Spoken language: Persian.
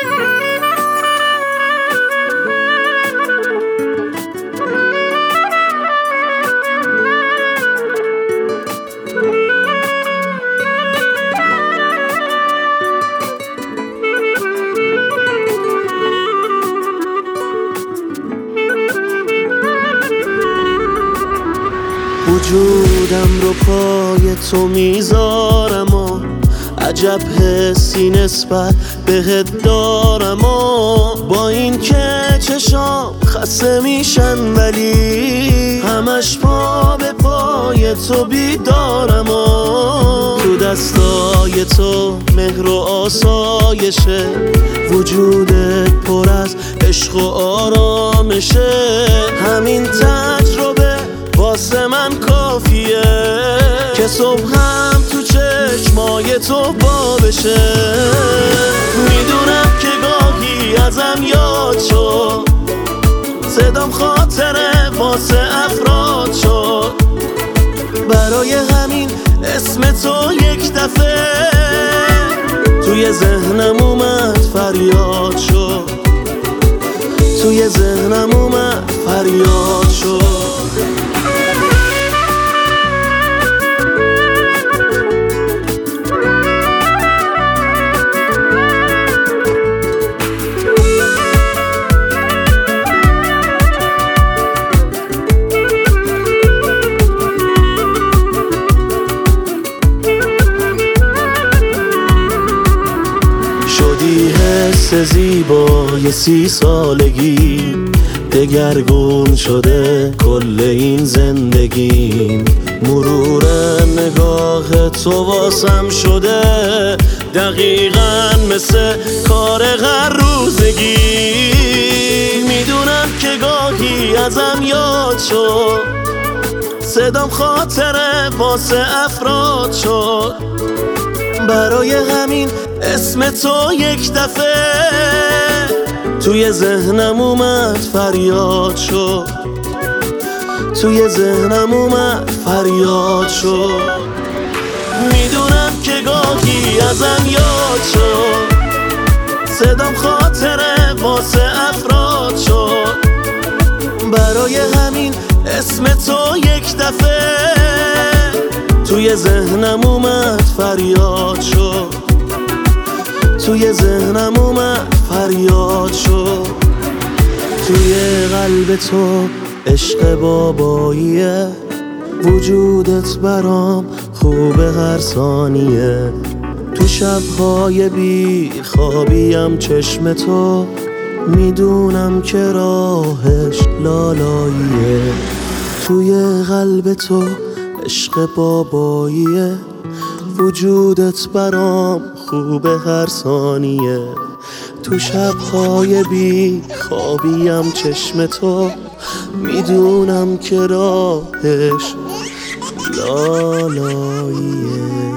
وجودم رو پای تو میذارم و عجب حسی نسبت بهت دارم و با این که چشام خسته میشن ولی همش پا به پای تو بیدارم و تو دستای تو مهر و آسایشه وجودت پر از عشق و آرامشه همین تجربه واسه من کافیه که صبحم تو چشمای تو با بشه میدونم که گاهی ازم یاد شد صدام خاطره واسه افراد شد برای همین اسم تو یک دفعه توی ذهنم اومد فریاد شد توی ذهنم اومد فریاد شد شدی حس زیبای 30 سالگی دگرگون شده کل این زندگیم مرور نگاه تو واسم شده دقیقاً مثل کار هر روزگی میدونم که گاهی ازم یاد شد صدام خاطره واسه افراد شد برای همین اسم تو یک دفعه توی ذهنم اومد فریاد شد توی ذهنم اومد فریاد شد میدونم که گاهی ازم یاد شد صدام خاطره واسه افراد شد برای همین اسم تو یک دفعه توی ذهنم اومد فریاد شد توی ذهنم اومد فریاد شد توی قلب تو عشق باباییه وجودت برام خوبه هر ثانیه تو شبهای بی خوابیم چشم تو میدونم که راهش لالاییه توی قلب تو عشق باباییه وجودت برام خوبه هر ثانیه تو شبهای بی خوابیم چشم تو میدونم که راهش لالاییه